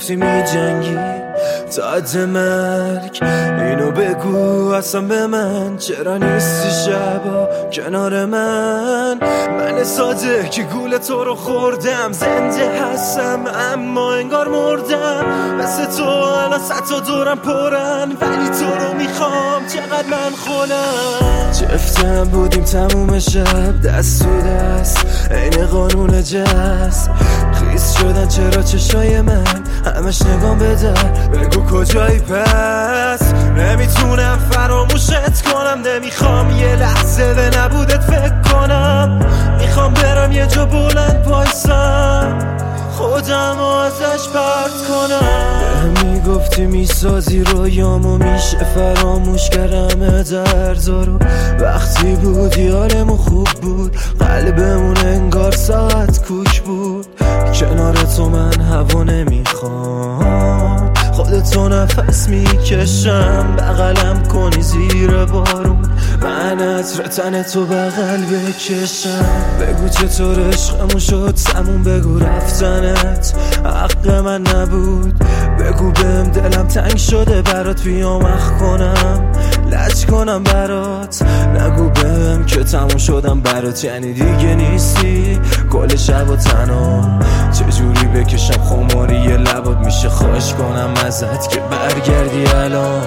میگفتی میجنگی تا حد مرگ، اینو بگو اصلا به من چرا نیستی شبا کنار من ساده که گول تو رو خوردم، زنده هستم اما انگار مردم، مثل تو الان صد تا دورم پرن ولی تو رو میخوام چقدر من خونم. چفتم بودیم تموم شب دست تو دست عین قانون جست، خیس شدن چرا چشای من همش نگام به در، بگو کجایی پس نمیتونم فراموشت کنم، نمیخوام یه لحظه به نبودت فکر کنم، میخوام برم یه جا بلند وایسم خودم رو ازش پرت کنم. میگفتی میسازی رویامو میشه فراموش کردم دردارو، وقتی بودی حالمون خوب بود قلبمون انگار ساعت کوک بود، کنار تو من هوا نمیخوام خودتو نفس میکشم، بغلم کنی زیر بارون من عطر تن تو بغل بکشم، بگو چطور عشقمون شد سمون، بگو رفتنت حق من نبود، بگو بهم دلم تنگ شده برات بیام اخ کنم لج کنم برات، نگو بهم که تموم شدم برات یعنی دیگه نیستی کل شب و تنها، چجوری بکشم خماری لبات میشه خواهش کنم ازت که برگردی الان.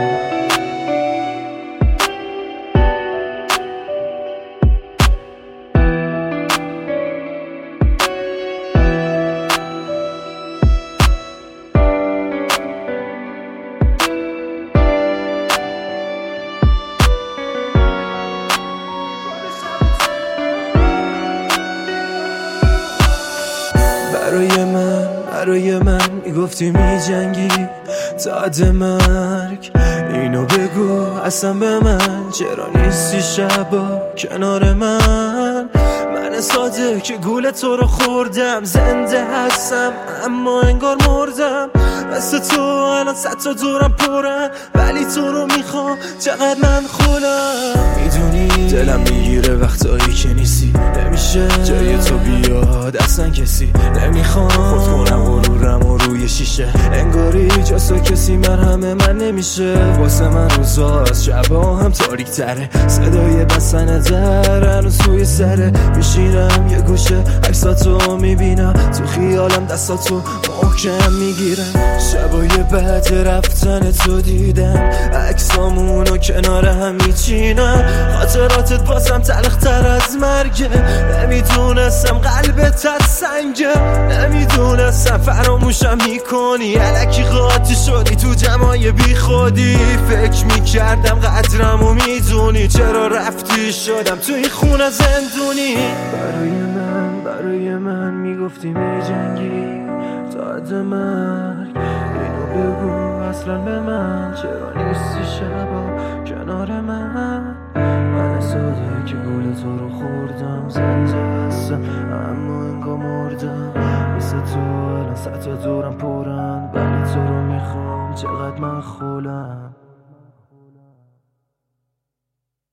برای من میگفتی میجنگی تا حد مرگ، اینو بگو اصلا به من چرا نیستی شبا کنار من ساده که گول تو رو خوردم، زنده هستم اما انگار مردم، مثل تو الان صد تا دورم پرن ولی تو رو میخوام چقدر من خونم، میدونی دلم میگیره وقتایی که نیستی، نمیشه جای تو بیاد اصلا کسی، نمیخوام خود کنم غرورم و روی شیشه انگاری جاسو کسی مرهم من نمیشه، واسه من روزاست شبا هم تاریک تره، صدای بسن در هنوز توی سره، میشینم یه گوشه عکساتو میبینم تو خیالم دستاتو محکم میگیرم، شبای بعد رفتن تو دیدم عکسامونو کنار هم میچینم، خاطراتت بازم تلختر از مرگه، نمیدونستم قلبت از سنگه، نمیدونستم فراموشم میکنی الکی قاطی شدی تو جمعای بی خودی، فکر میکردم قدرمو میدونی چرا رفتی شدم تو این خونه زندونی. برای من میگفتی میجنگی تا حد مرگ، اینو بگو اصلا به من چرا نیستی شبا کنار من ساده که گول تو رو خوردم، زنده هستم اما انگار مردم، مثل تو الان صد تا دورم پرن ولی تو رو میخوام چقدر من خولم.